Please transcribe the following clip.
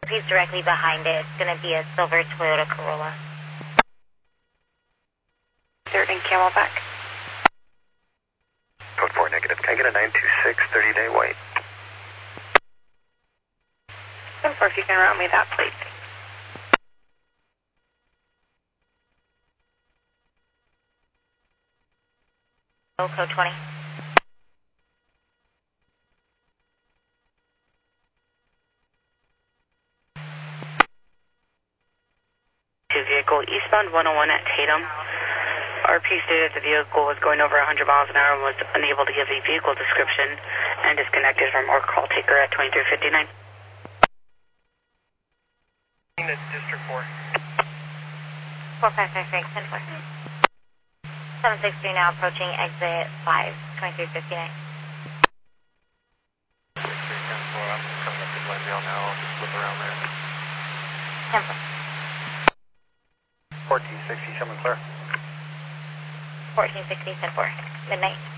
He's directly behind it. It's going to be a silver Toyota Corolla. Third and Camelback. Code 4 negative. Can I get a 926 30-day white? 10-4, if you can route me that, please. Oh, code 20. Vehicle eastbound 101 at Tatum. RP stated the vehicle was going over 100 miles an hour and was unable to give a vehicle description and disconnected from our call taker at 2359. District 4. 4556, 10-4. 763 now approaching exit 5, 2359. 10-4, I'm coming up to Glendale now. I'll just flip around there. 10-4. 1460, Sherman Clear. 1460, 10-4. Midnight.